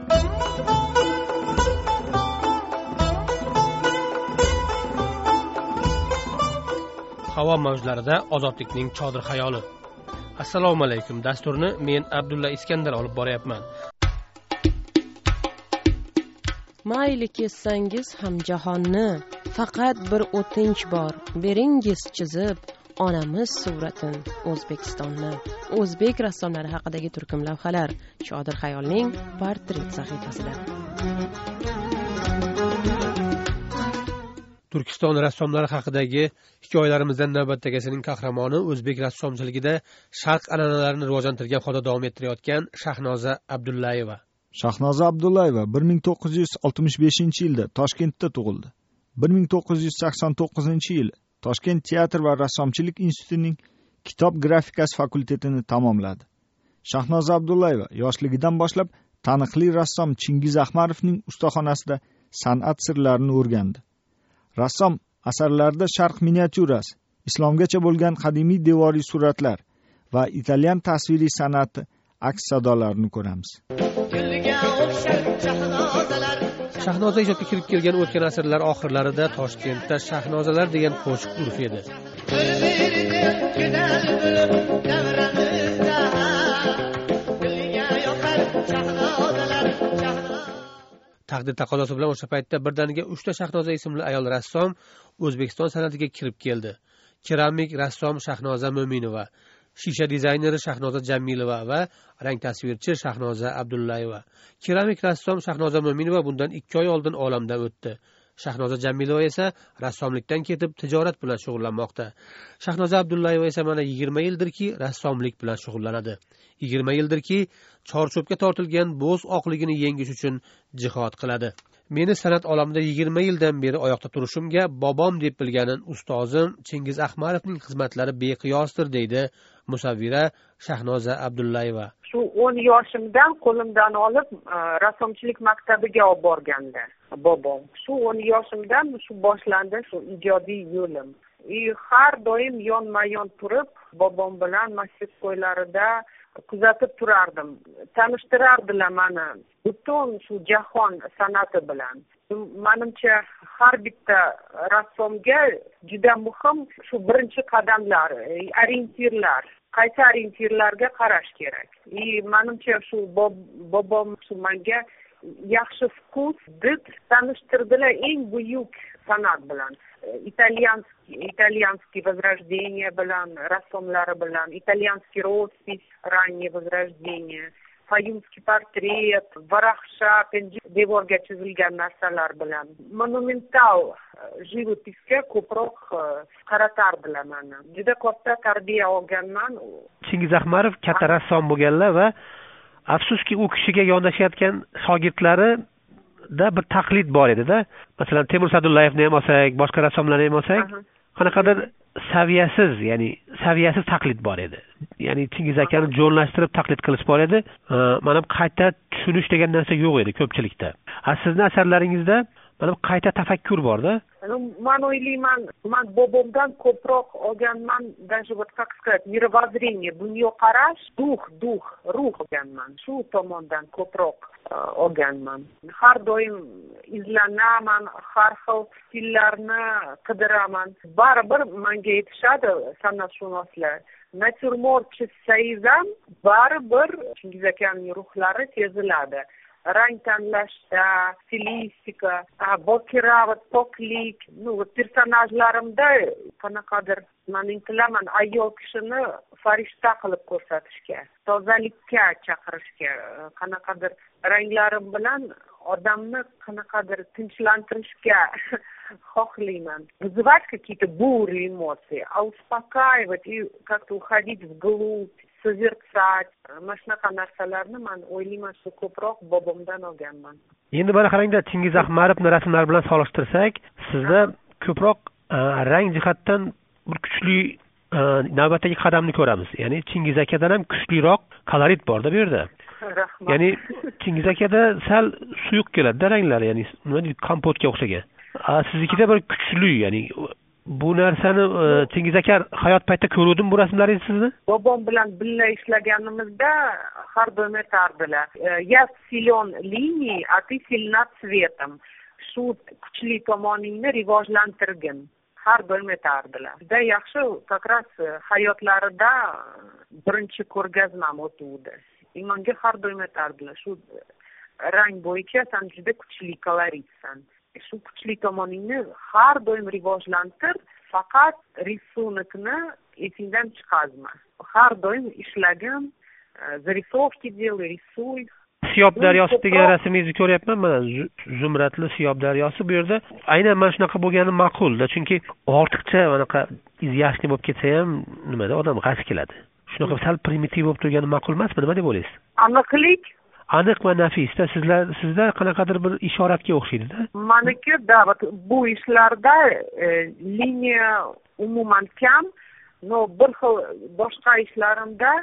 Havo mavjlarida ozodlikning chodir xayoli. Assalomu alaykum. Dasturni men Abdulla Iskandar olib boryapman. Mayli kessangiz ham jahonni, faqat bir o'tinch bor, beringiz chizib onamiz suratin O'zbekistonni. O'zbek rassomlari haqidagi turkum lavhalar Chodir xayolning portret sahifasida. Turkiston rassomlari haqidagi hikoyalarimizdan navbatdagisining qahramoni o'zbek rassomchiligida sharq an'analarini rivojlantirgan holda davom ettirayotgan Shahnoza Abdullayeva. Shahnoza Abdullayeva 1965-yilda Toshkentda tug'ildi. 1989-yil Toshkent teatr va rassomchilik institutining kitob grafikasi fakultetini tamomladi. Shahnoza Abdullayeva yoshligidan boshlab taniqli rassom Chingiz Ahmarovning ustaxonasida san'at sirlarini o'rgandi. Rassom asarlarida sharq miniatyurasi, islomgacha bo'lgan qadimiy devoriy suratlar va italyan tasviriy san'ati aks sadolarini ko'ramiz. Shahnoza ijodga kirib kelgan o'tgan asrlar oxirlarida Toshkentda Shahnozalar degan qo'shiq urf edi. Taqdir taqozosi bilan o'sha paytda birdaniga 3 ta Shahnoza ismli ayol rassom O'zbekiston san'atiga kirib keldi. Keramik rassom Shahnoza Mo'minova, shisha dizayneri Shahnoza Jamilova va rang tasvirchi Shahnoza Abdullayeva. Keramik rassom Shahnoza Mo'minova bundan 2 oy oldin olamdan o'tdi. Shahnoza Jamilova esa rassomlikdan ketib tijorat bilan shug'ullanmoqda. Shahnoza Abdullayeva esa mana 20 yildirki rassomlik bilan shug'ullanadi. 20 yildirki chorchopga tortilgan bo'z oqligini yengish uchun jihad qiladi. Meni san'at olamida 20 yildan beri oyoqda turishimga bobom deb bilganim ustozim Chingiz Ahmarovning xizmatlari beqiyosdir deydi musavvira Shahnoza Abdullayeva. Shu 10 yoshimdan qo'limdan olib rassomchilik maktabiga olib borganda bobom. Shu 10 yoshimdan shu boshlandi shu ijodiy yo'lim. Har doim yonma-yon turib bobom bilan masjidlarida kuzatib turardim. Tanishtirardilar meni butun shu jahon san'ati bilan. Menimcha har bitta rassomga juda muhim shu birinchi qadamlar, orientirlar. Qaysi orientirlarga qarash kerak. Menimcha shu bobom shu menga yaxshi vkus, did tanishtirdilar eng buyuk san'at bilan. Italyanskiy возрождение bilan, rassomlari bilan, italyanskiy роспись, раннее возрождение, fayumskiy portret, varaqsha, devorga chizilgan narsalar bilan monumental живописga ko'proq qaratardilar meni. Juda katta tarbiya olganman. Chingiz Ahmarov katta rassom bo'lganlar va afsuski u kishiga yondashayotgan shogirdlari da bir taqlid bor edi-da. Masalan, Temur Sadullayevni ham olsak, boshqa rassomlarni ham olsak, qanaqadir saviyasiz taqlid bor edi. Ya'ni Chingiz akani jo'nlashtirib taqlid qilish bor edi. Mana qayta tushunish degan narsa yo'q edi ko'pchilikda. Sizning asarlaringizda mana qayta tafakkur bor-da. Men o'ylayman, men bobomdan ko'proq olganman, даже вот как сказать, мировоззрение, dunyoqarash, ruh olganman. Shu tomondan ko'proq olganman. Har doim izlanaman, har xil stillarni qidiraman. Baribir menga yetishadi san'atshunoslar. Natyurmort chizsangiz ham baribir Chingiz akaning ruhlari seziladi. Rang tanlashda, stilistika, bokira, poklik, personajlarimda qanaqadir men intilaman ayol kishini farishta qilib ko'rsatishga, tozalikka chaqirishga, qanaqadir ranglarim bilan odamni qanaqadir tinchlantirishga xohlayman. Вызывать какие-то бурые эмоции, а успокаивать и как-то уходить вглубь, sezirtsat, mana shunaqa narsalarni men o'ylayman shu ko'proq bobomdan olganman. Endi mana qarangda Chingiz Ahmarovning rasmlari bilan solishtirsak, sizda ko'proq rang jihatdan bir kuchli navbatdagi qadamni ko'ramiz. Ya'ni Chingiz akadan ham kuchliroq kolorit bor-da bu yerda. Rahmat. Ya'ni Chingiz akada sal suyuq keladi ranglari, ya'ni nima deydi, kompotga o'xshagan. Siznikida bir kuchli, ya'ni bu narsani Chingiz aka hayot paytida ko'ruvdim bu rasmlaringizni sizni? Bobom bilan birga ishlaganimizda har doim aytardilar, я силен линией, а ты сильна цветом. Shu kuchli tomoningni rivojlantirgin. Har doim aytardilar. Juda yaxshi, как раз hayotlarida birinchi ko'rgazmam o'tuvdi. Menga har doim aytardilar, shu rang bo'yicha sen juda kuchli koloritsan. Shu kuchli tomoningni har doim rivojlantir, faqat risunikni esingdan chiqazma. Har doim ishlagin, зарисовки делай, рисуй. Siyob daryosi degan rasmingizni ko'ryapman, mana Zumradli Siyob daryosi. Bu yerda aynan mana shunaqa bo'lgani ma'qul-da, chunki ortiqcha anaqa izyashli bo'lib ketsa ham nimada odam g'ash keladi. Shunaqa sal primitiv bo'lib turgani ma'qul emasmi? Nima deb o'ylaysiz? Aniqlik aniq va nafisda sizda qanaqadir bir ishoratga o'xshaydi-da. Maniki da, bu ishlarda liniya umuman kam, no bir xil boshqa ishlarimda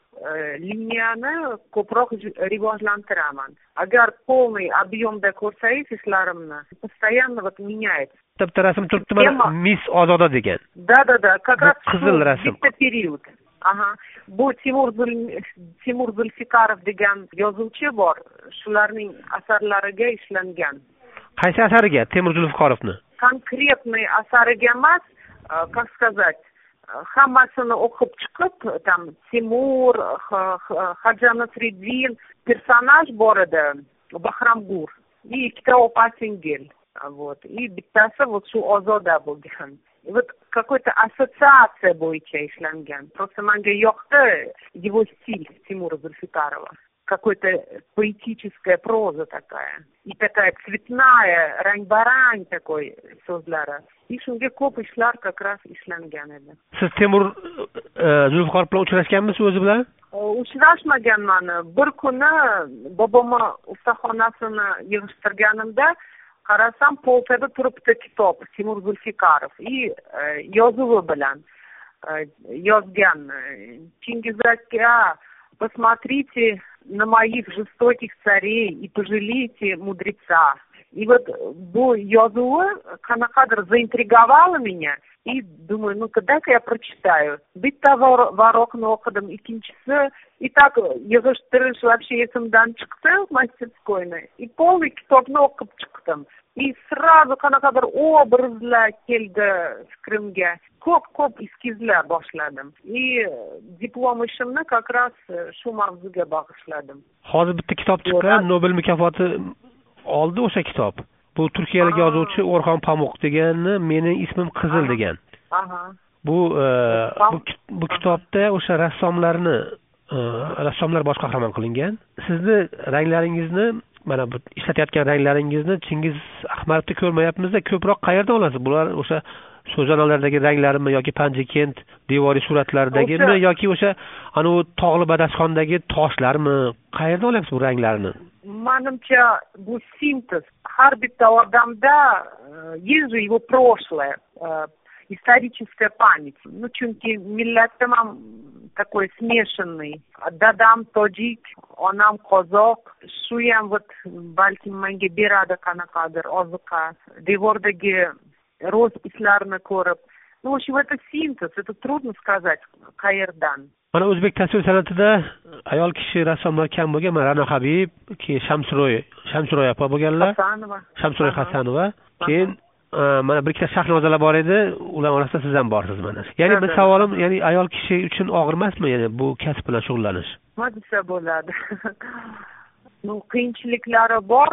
liniyani ko'proq rivojlantiraman. Agar полный объемda ko'rsangiz ishlarimni, постоянно вот меняется. Bitta rasm turibdi mana Miss Ozoda degan. Да, как раз qizil rasm. Bitta period. Aha. Bu Timur Zulfikarov degan yozuvchi bor. Shularning asarlariga ishlangan. Qaysi asariga? Timur Zulfikarovni. Konkretный asariga emas, как сказать, hammasini o'qib chiqib, tam Timur, Xo'ja Nasriddin personaj bor edi, Bahramgur. И ikkita opa-singil. Вот. И bittasi вот shu Ozoda bo'lgan. Вот какой-то ассоциация bo'yicha ishlangan. Просто menga yoqdi его стиль Тимура Зульфикарова. Какой-то поэтическая проза такая. И такая цветная, рang-barang такой so'zlari. И shunga ko'p ishlar как раз ishlangan edi. Siz Timur Zulfikarov bilan uchrashganmisiz o'zi bilan? Uchrashmaganman. Bir kuni bobomni ustaxonasini yig'ishtirganimda qarasam, polkada turibdi kitob Timur Zulfikarov и yozuvi bilan yozgan. Chingiz aka, посмотрите на моих жестоких царей и пожалейте мудреца. И вот bu yozuvi qanaqadir zaintrigovalo меня. И думаю, ну дай-ка я прочитаю. Bitta varokni o'qidim, ikkinchisi и так yig'ishtirish вообще esimdan chiqdi masjidskoyni. И полный kitobni o'qib chiqdim. И сразу qanaqadir obrazlar keldi fikrimga. Ko'p eskizlar boshladim. И diplom ishimni как раз shu mavzuga bag'ishladim. Hozir bitta kitob chiqqan, Nobel mukofoti oldi o'sha kitob. Bu turkiyalik yozuvchi O'rxon Pamuk deganni Mening ismim Qizil degan. Bu kitobda o'sha rassomlar bosh qahramon qilingan. Sizni ranglaringizni, mana bu ishlatayotgan ranglaringizni Chingiz Ahmadovda ko'rmayapmiz-da, ko'proq qayerdan olasiz? Bular o'sha so'zanalardagi ranglarimi yoki Panjikent devoriy suratlaridagimi yoki o'sha ana u tog'li badashxondagi toshlarmi? Qayerdan olyapsiz bu ranglarni? Manimcha bu sintez. Har bitta odamda есть же его прошлое, историческая память. Ну, chunki millatim ham такой смешанный. Dadam tojik, onam qozoq. Shu ham вот balki menga beradi qanaqadir oziqa. Devordagi rospislarni ko'rib. Ну, в общем, это синтез, это трудно сказать, qayerdan. Mana o'zbek tasvir san'atida ayol kishi rassomlar kam bo'lgan. Mana Ra'no Habib, keyin Shamsiroy opa bo'lganlar. Shamsiroy Hasanova. Keyin mana bir ikkita shahnozalar bor edi, ular orasida siz ham borsiz mana. Ya'ni men savolim, ya'ni ayol kishi uchun og'ir emasmi, ya'ni bu kasb bilan shug'ullanish? Nima desa bo'ladi? Ну, qiyinchiliklari bor.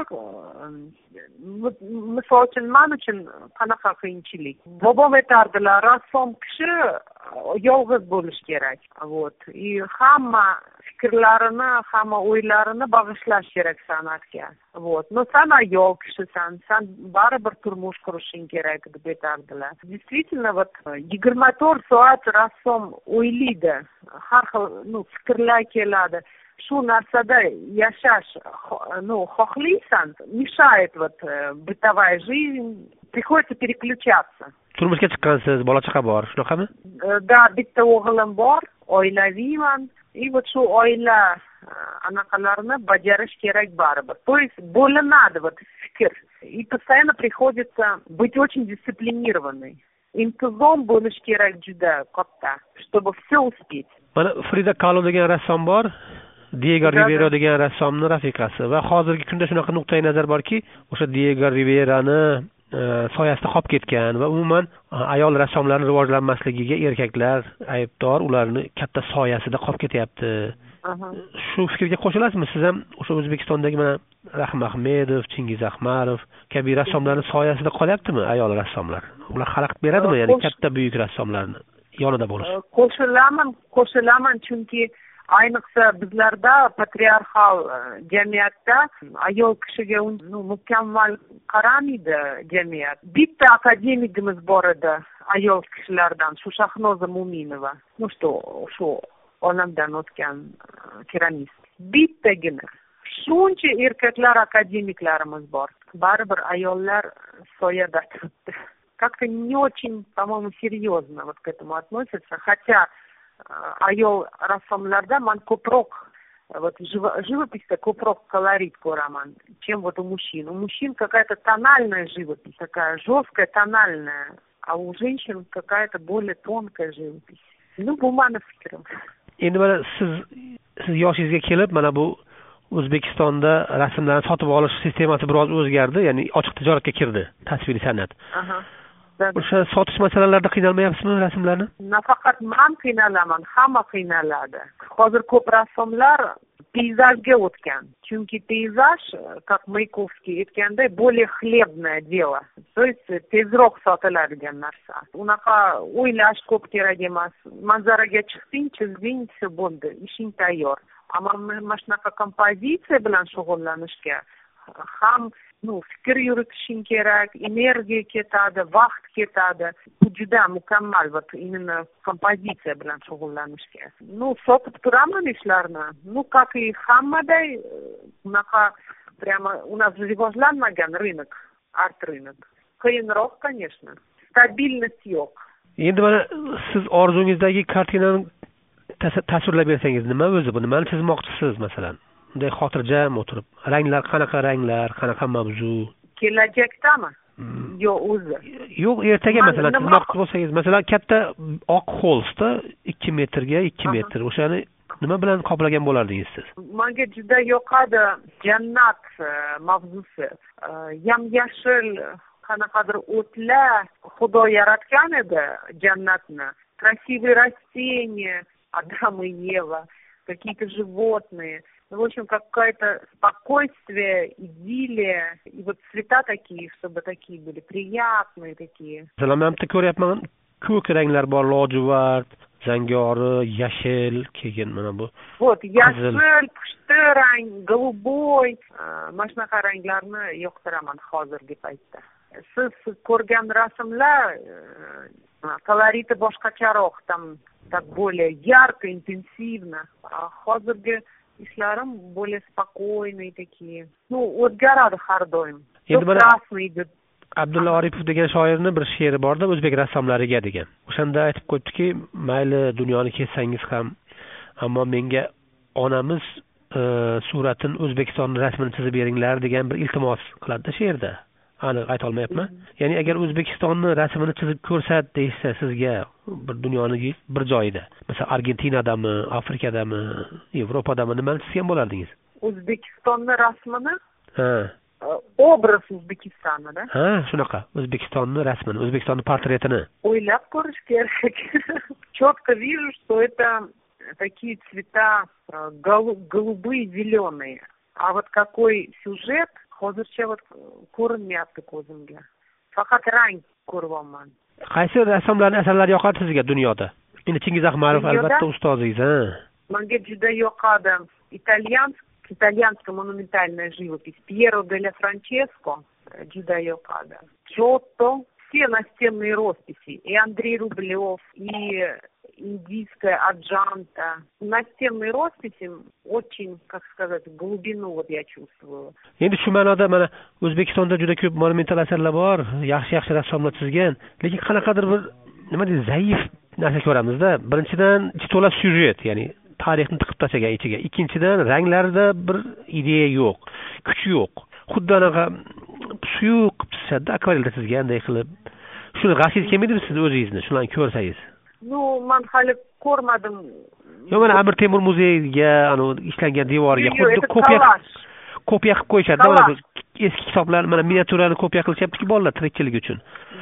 Misol uchun men uchun qanaqa qiyinchilik? Bobom aytardilar, rassom kishi yolg'iz bo'lish kerak. Вот. И hamma fikrlarini, hamma o'ylarini bag'ishlash kerak san'atga. Вот. Но sen ayol kishisan, sen baribir turmush qurishing kerak deb aytardilar. Действительно, вот 24 soat rassom o'ylaydi. Har xil, fikrlar keladi. Shu narsada yashash, xohlaysan, mешает вот бытовая жизнь, приходится переключаться. Turmushga chiqqansiz, bola chaqa bor, shunaqami? Да, bitta o'g'lim bor, oilaviyman. И вот shu oila anaqalarni bajarish kerak baribir. То есть bo'linadi вот fikr. И постоянно приходится быть очень дисциплинированной. Intizom bo'lish kerak juda katta, чтобы все успеть. Mana Frida Kahlo degan rassom bor. Diego Rivera degan rassomning rafiqasi va hozirgi kunda shunaqa nuqtai nazar borki, o'sha Diego Riverani soyasida qolib ketgan va umuman ayol rassomlarning rivojlanmasligiga erkaklar aybdor, ularni katta soyasida qolib ketyapti. Shu fikrga qo'shilasizmi? Siz ham o'sha O'zbekistondagi mana Rahim Ahmedov, Chingiz Ahmarov kabi rassomlarning soyasida qolyaptimi ayol rassomlar? Ular xalaqit beradimi, ya'ni katta buyuk rassomlarni yonida bo'lish? Qo'shilaman, chunki ayniqsa bizlarda patriarxal jamiyatda ayol kishiga mukammal qaramaydi jamiyat. Bitta akademigimiz bor edi ayol kishilardan, shu Shahnoza Mo'minova. Shu olamdan o'tgan keramist. Bittagina. Shuncha erkaklar akademiklarimiz bor. Baribir ayollar soyada turibdi. Как-то не очень, по-моему, серьезно вот к этому относятся, хотя ayol rassomlarda man ko'proq вот живопись-то ko'proq колорит ko'raman, чем вот у мужчин. У мужчин какая-то тональная живопись, такая жесткая, тональная, а у женщин какая-то более тонкая живопись. Bu mani fikrim. Endi mana siz yoshingizga kelib, mana bu O'zbekistonda rasmlarni sotib olish sistemasi biroz o'zgardi, ya'ni ochiq tijoratga kirdi tasviriy san'at. O'sha sotish masalalarida qiynalmayapsizmi rasmlarni? Nafaqat men qiynalaman, hamma qiynaladi. Hozir ko'p rassomlar peyzajga o'tgan. Chunki peyzaj, как Maykovskiy aytganday, более хлебное дело. То есть tezroq sotiladigan narsa. Unaqa o'ylash ko'p kerak emas. Manzaraga chiqding, chizding, bo'ldi, ishing tayyor. Ammo mana shunaqa kompozitsiya bilan shug'ullanishga ham fikr yuritishing kerak, energiya ketadi, vaqt ketadi. Bu juda mukammal именно kompozitsiya bilan shug'ullanishga. Sotib turaman ishlarni. Как и hammaday, unaqa прямо у нас rivojlanmagan rынок, art rынок. Qiyinroq, конечно. Stabilность yo'q. Endi mana siz orzungizdagi kartinani tasvirlab bersangiz, nima o'zi bu? Nimani chizmoqchisiz masalan? Bunday xotirjam o'tirib, ranglar qanaqa mavzu? Kelajakdami? Yo o'zi. Yo'q, ertaga masalan chizmoqchi bo'lsangiz, masalan katta oq holsda 2 metrga 2 metr, o'shani nima bilan qoplagan bo'lardingiz siz? Menga juda yoqadi jannat mavzusi. Yam-yashil qanaqadir o'tlar Xudo yaratgan edi jannatni. Красивые растения, Адам и Ева, какие-то животные. В общем, какое-то спокойствие, идиллия. И вот цвета такие, чтобы такие были приятные такие. Salamamda ko'ryapman, ko'k ranglar bor, lojuvard, zangori, yashil, keyin mana bu. Вот, yashil, pushti rang, голубой. Mana shunaqa ranglarni yoqtiraman hozirgi paytda. Siz ko'rgan rasmlar koloriti boshqacharoq, там так более ярко, интенсивно. А hozirgi ishlarim более спокойные такие. O'zgaradi har doim. Endi mana Abdulla Oripov degan shoirni bir she'ri borda, o'zbek rassomlariga degan. O'shanda aytib qo'yibdiki, mayli dunyoni kezsangiz ham, ammo menga onamiz suratini, O'zbekiston rasmini chizib beringlar degan bir iltimos qiladi she'rda. Aniq ayta olmayapman. Ya'ni agar O'zbekistonni rasmini chizib ko'rsat deysa sizga bir dunyoning bir joyida, masalan Argentinadami, Afrikadami, Yevropadami nimani chizgan bo'lardingiz? O'zbekistonni rasmini? Obraz O'zbekistonda. Shunaqa. O'zbekistonni rasmini, O'zbekistonni portretini. O'ylab ko'rish kerak. Четко вижу, что это такие цвета голубые, зеленые. А вот какой сюжет hozircha ko'rinmayapti ko'zimga. Faqat rang ko'ryapman. Qaysi rassomlarning asarlari yoqadi sizga dunyoda? Endi Chingiz Ahmarov albatta ustozingiz, Menga juda yoqadi. Итальянская монументальная живопись. Пьеро де ля Франческо juda yoqadi. Giotto, все настенные росписи. И Андрей Рублев, и индийская Аджанта. Настенные росписи очень, как сказать, глубину я чувствую. Endi shu ma'noda mana O'zbekistonda juda ko'p monumental asarlar bor, yaxshi rassomlar chizgan, lekin qanaqadir bir nima deydi, zaif narsa ko'ramizda. Birinchidan ichi to'la syujet, ya'ni tarixni tiqib tashlagan ichiga. Ikkinchidan ranglarda bir ideya yo'q, kuch yo'q. Xuddi anaqa suyuq chizishadi, akvarelda chizganday qilib. Shuni g'ashingiz kelmaydimi siz o'zingizni, shularni ko'rsangiz? Men hali ko'rmadim Yo'q, mana Amir Temur muzeyiga ishlangan devoriga xuddi kopiya qilib qo'yishadi. Mana eski kitoblarni, mana miniatyurani kopiya qilishyapti-ku bolalar tirikchilik uchun.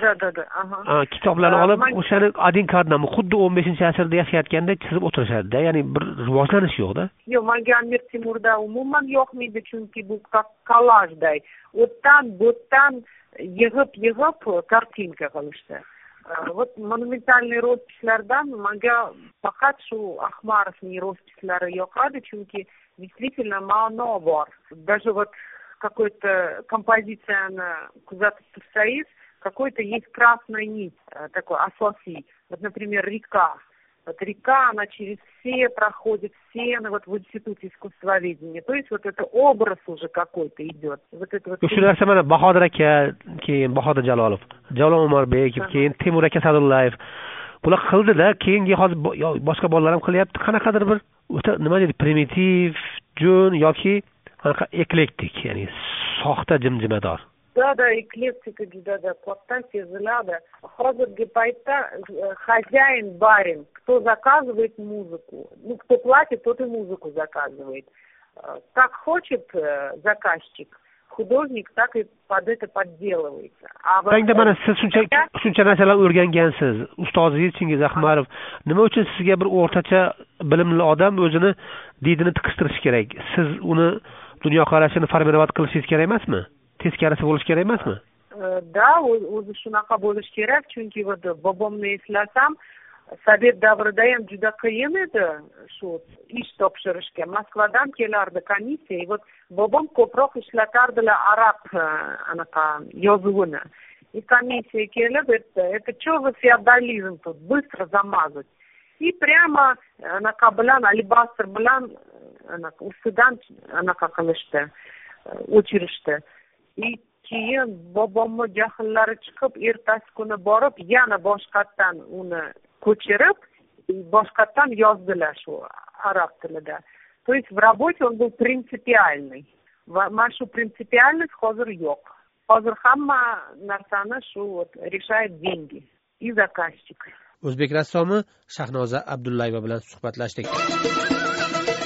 Da. Kitoblarni olib, o'shani один к одному xuddi 15-asrda yashayotganda chizib o'tirishadi-da. Ya'ni bir rivojlanish yo'q-da. Yo'q, menga Amir Temurda umuman yoqmaydi, chunki bu kollajday. O'tdan yig'ib kartinka qilishdi. Вот monumentalniy rospislardan menga faqat shu Ahmarovning rospislari yoqadi, chunki действительно ma'no bor. Даже вот какой-то композицияni kuzatib tursangiz, какой-то есть красная нить, такой асоси. Вот, например, река. Вот река, она через все проходит стены, вот в институте искусствоведения. То есть вот это образ уже какой-то идет. Вот это вот. Shu narsa mana Bahodir aka, keyin Bahodir Jalolov, Jalol Umarbekov, keyin Temur aka Sadullayev. Bular qildi-da, keyingi hozir boshqa bolalar ham qilyapti. Qanaqadir bir o'ta nima deydi, primitiv, jo'n yoki qanaqa eklektik, ya'ni soxta jimjimador. Да, эклектика juda katta seziladi. Hozirgi paytda хозяин, барин, кто заказывает музыку, кто платит, тот и музыку заказывает. Как хочет заказчик, художник так и под это подделывается. Endi mana siz shuncha narsalar o'rgangansiz. Ustozingiz Chingiz Ahmarov nima uchun sizga bir o'rtacha bilimli odam o'zini didini tiqishtirishi kerak? Siz uni dunyoqarashini formirovat qilishingiz kerak emasmi? Teskarisi bo'lish kerak emasmi? Да, o'zi shunaqa bo'lish kerak, chunki bobomni eslasam, Sovet davrida ham juda qiyin edi shu ish topshirishga. Moskvadan kelardi komissiya, вот bobom ko'proq ishlatardilar arab anaqa yozuvini. И комиссия kelib, это что за феодализм тут, быстро замазать. И прямо anaqa bilan, alibastr bilan anaqa ustidan anaqa qilishdi, o'chirishdi. Keyin bobomni jahllari chiqib, ertasi kuni borib, yana boshqatdan uni ko'chirib, boshqatdan yozdilar shu arab tilida. То есть в работе он был принципиальный. Mana shu принципиальность hozir yo'q. Hozir hamma narsani shu решает деньги и заказчик. O'zbek rassomi Shahnoza Abdullayeva bilan suhbatlashdik.